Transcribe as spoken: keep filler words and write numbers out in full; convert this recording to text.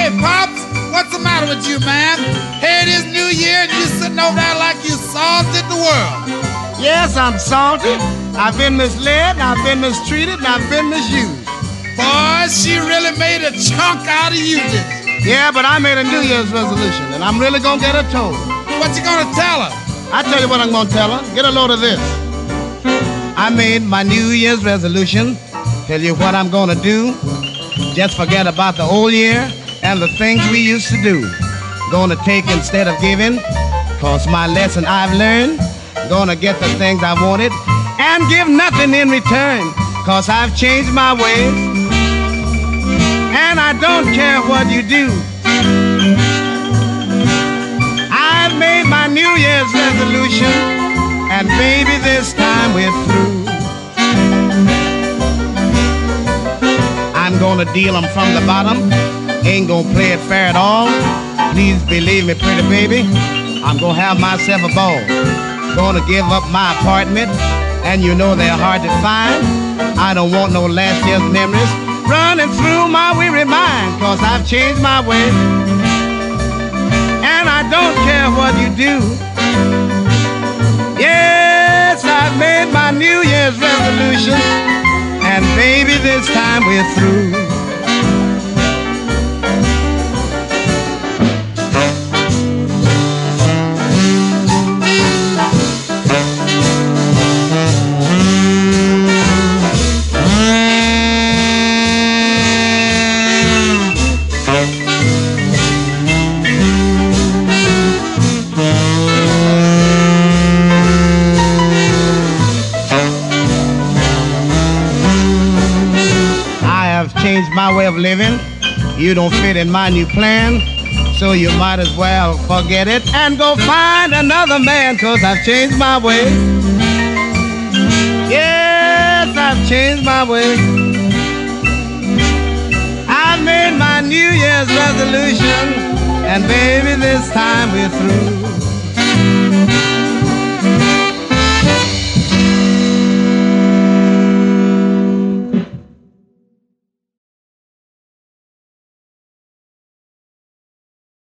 Hey, Pops, what's the matter with you, man? Here it is New Year and you sitting over there like you salted the world. Yes, I'm salty. I've been misled, I've been mistreated, and I've been misused. Boy, she really made a chunk out of you, didn't she? Yeah, but I made a New Year's resolution, and I'm really gonna get her told. What you gonna tell her? I tell you what I'm gonna tell her. Get a load of this. I made my New Year's resolution. Tell you what I'm gonna do. Just forget about the old year and the things we used to do. Gonna take instead of giving, cause my lesson I've learned. Gonna get the things I wanted and give nothing in return, cause I've changed my ways. And I don't care what you do. I've made my New Year's resolution, and baby, this time we're through. I'm gonna deal them from the bottom, ain't gonna play it fair at all. Please believe me, pretty baby, I'm gonna have myself a ball. Gonna give up my apartment, and you know they're hard to find. I don't want no last year's memories running through my weary mind, cause I've changed my way. And I don't care what you do. Yes, I've made my New Year's resolution, and baby, this time we're through. Changed my way of living. You don't fit in my new plan, so you might as well forget it and go find another man, cause I've changed my way. Yes, I've changed my way. I've made my New Year's resolution, and baby, this time we're through.